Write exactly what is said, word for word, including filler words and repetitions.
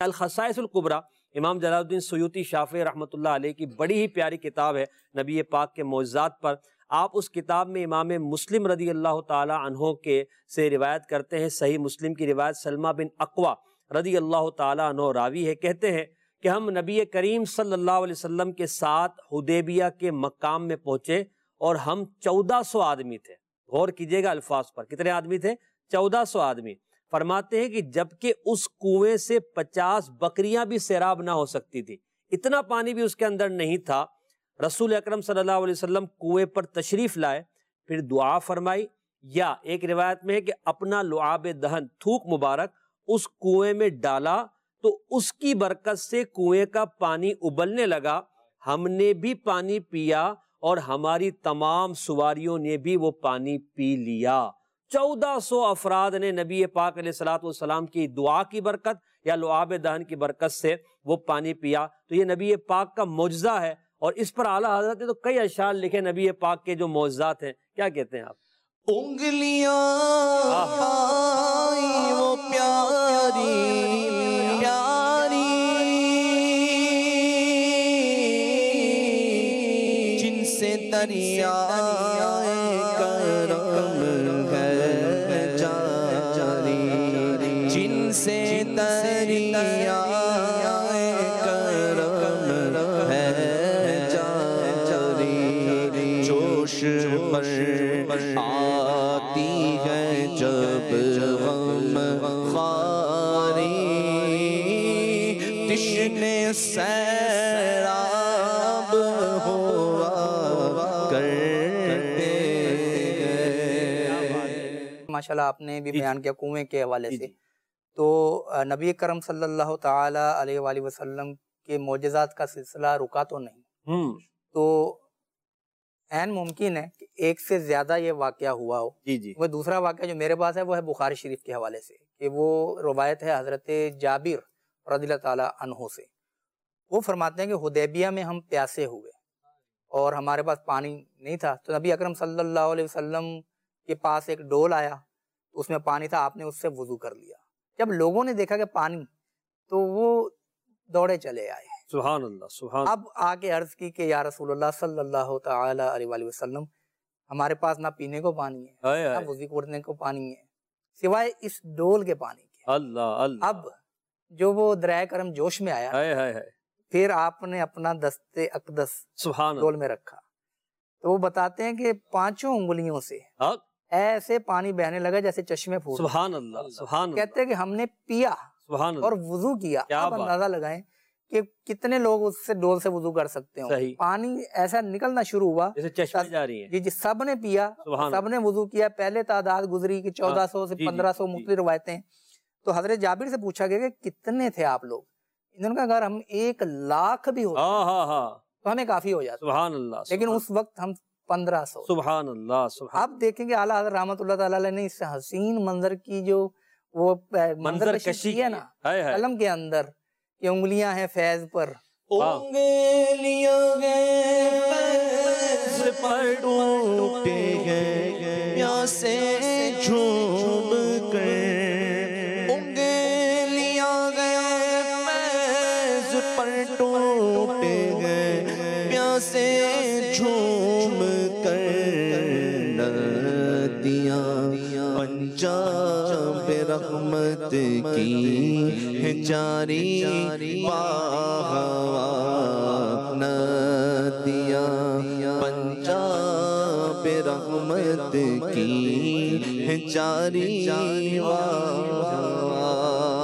الخصائص الکبریٰ امام جلال الدین سیوطی شافعی رحمۃ اللہ علیہ کی بڑی ہی پیاری کتاب ہے نبی پاک کے معجزات پر. آپ اس کتاب میں امام مسلم رضی اللہ تعالی عنہ کے سے روایت کرتے ہیں. صحیح مسلم کی روایت سلمہ بن اقویٰ رضی اللہ تعالی عنہ راوی ہے، کہتے ہیں کہ ہم نبی کریم صلی اللہ علیہ وسلم کے ساتھ حدیبیہ کے مقام میں پہنچے اور ہم چودہ سو آدمی تھے. غور کیجئے گا الفاظ پر، کتنے آدمی تھے؟ چودہ سو آدمی. فرماتے ہیں کہ جبکہ اس کنویں سے پچاس بکریاں بھی سیراب نہ ہو سکتی تھی، اتنا پانی بھی اس کے اندر نہیں تھا. رسول اکرم صلی اللہ علیہ وسلم کنویں پر تشریف لائے، پھر دعا فرمائی، یا ایک روایت میں ہے کہ اپنا لعاب دہن تھوک مبارک اس کنویں میں ڈالا تو اس کی برکت سے کنویں کا پانی ابلنے لگا. ہم نے بھی پانی پیا اور ہماری تمام سواریوں نے بھی وہ پانی پی لیا. چودہ سو افراد نے نبی پاک علیہ الصلوۃ والسلام کی دعا کی برکت یا لعاب دہن کی برکت سے وہ پانی پیا. تو یہ نبی پاک کا معجزہ ہے، اور اس پر اعلیٰ حضرت نے تو کئی اشعار لکھے نبی پاک کے جو معجزات ہیں. کیا کہتے ہیں آپ؟ انگلیاں وہ پیاری پیاری جن سے دریا کرم ہے جاری، جن سے دریا کرم ہے جاری، جوش پر آتی ہے جب غم خواری، تشنے سیراب ہوا کرتے ہیں. ماشاءاللہ آپ نے بھی بیان کیا کنویں کے حوالے سے. تو نبی کرم صلی اللہ تعالی علیہ وآلہ وسلم کے معجزات کا سلسلہ رکا تو نہیں، تو عین ممکن ہے کہ ایک سے زیادہ یہ واقعہ ہوا ہو. جی جی. وہ دوسرا واقعہ جو میرے پاس ہے وہ ہے بخاری شریف کے حوالے سے، کہ وہ روایت ہے حضرت جابر رضی اللہ تعالی عنہ سے. وہ فرماتے ہیں کہ حدیبیہ میں ہم پیاسے ہوئے اور ہمارے پاس پانی نہیں تھا، تو نبی اکرم صلی اللہ علیہ وسلم کے پاس ایک ڈول آیا، اس میں پانی تھا، آپ نے اس سے وضو کر لیا. جب لوگوں نے دیکھا کہ پانی، تو وہ دوڑے چلے آئے. سبحان اللہ سبحان. اب آ کے عرض کی کہ یا رسول اللہ صلی اللہ تعالی علیہ وآلہ وسلم، ہمارے پاس نہ پینے کو پانی ہے نہ وضو کرنے کو پانی ہے سوائے اس ڈول کے پانی کے. اللہ اللہ. اب جو وہ دریائے کرم جوش میں آیا، پھر آپ نے اپنا دست اقدس سبحان ڈول میں رکھا، تو وہ بتاتے ہیں کہ پانچوں انگلیوں سے ایسے پانی بہنے لگا جیسے چشمے پھوٹ. سبحان اللہ سبحان اللہ. کہتے ہیں کہ ہم نے پیا سبحان اللہ اور وضو کیا. آپ اندازہ لگائیں کہ کتنے لوگ اس سے ڈول سے وضو کر سکتے ہیں. پانی ایسا نکلنا شروع ہوا جیسے چشمے جا رہی ہیں. جی جی. سب نے پیا، سب نے وضو کیا. پہلے تعداد گزری کہ چودہ سو سے پندرہ سو مختلف روایتیں. تو حضرت جابر سے پوچھا گیا کہ کتنے تھے آپ لوگ؟ انہوں نے کہا اگر ہم ایک لاکھ بھی ہوتے تو ہمیں کافی ہو جاتا. سبحان اللہ. لیکن اس وقت ہم پندرہ سو. سبحان اللہ سبحان. آپ دیکھیں گے اعلیٰ حضرت رحمۃ اللہ تعالی نے اس حسین منظر کی جو وہ منظر کشی ہے نا قلم کے اندر، کہ انگلیاں ہیں فیض پر، انگلیاں ہیں فیض پر ٹوٹے ہیں پیاسے جھوم کر، انگلیاں ہیں فیض پر ٹوٹے ہیں پیاسے جھوم کر، ندیاں پنجاب رحمت کی ہے جاری واہ ندیاں پنجاب رحمت کی ہے جاری واہ.